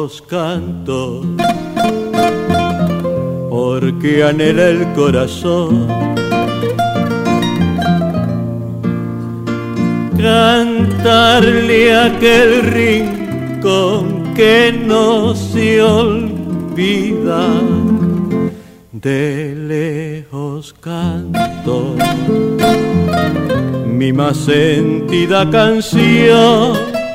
lejos canto, porque anhela el corazón cantarle a aquel rincón que no se olvida. De lejos canto mi más sentida canción,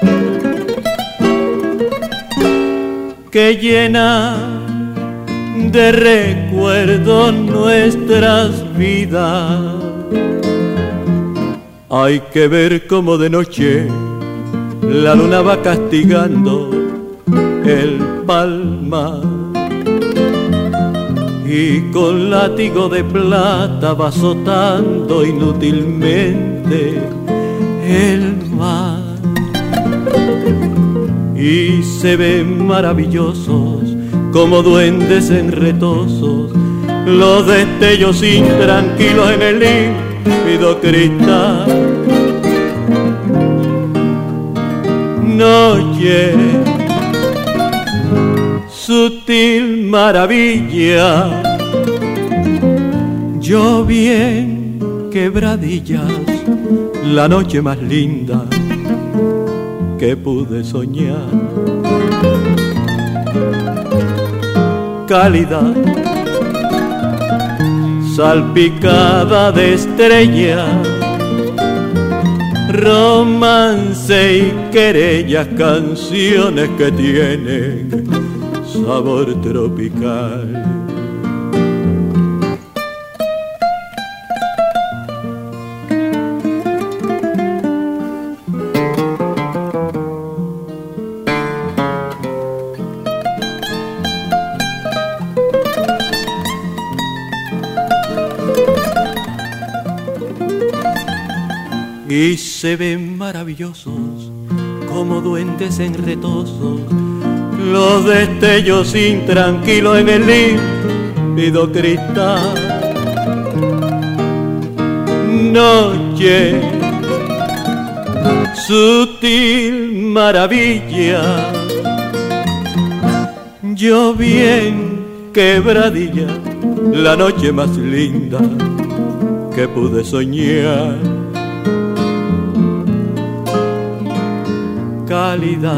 que llena de recuerdos nuestras vidas. Hay que ver cómo de noche la luna va castigando el palmar y con látigo de plata va azotando inútilmente el mar. Y se ven maravillosos como duendes enretosos los destellos intranquilos en el límpido cristal. Noche, sutil maravilla, yo vi en Quebradillas la noche más linda que pude soñar. Cálida, salpicada de estrellas, romance y querellas, canciones que tienen sabor tropical. Y se ven maravillosos como duendes enretosos los destellos intranquilos en el límpido cristal. Noche, sutil maravilla, yo vi en Quebradilla la noche más linda que pude soñar. Cálida,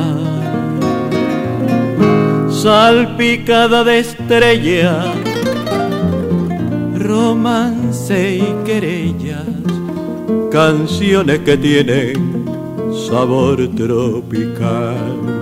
salpicada de estrellas, romance y querellas, canciones que tienen sabor tropical.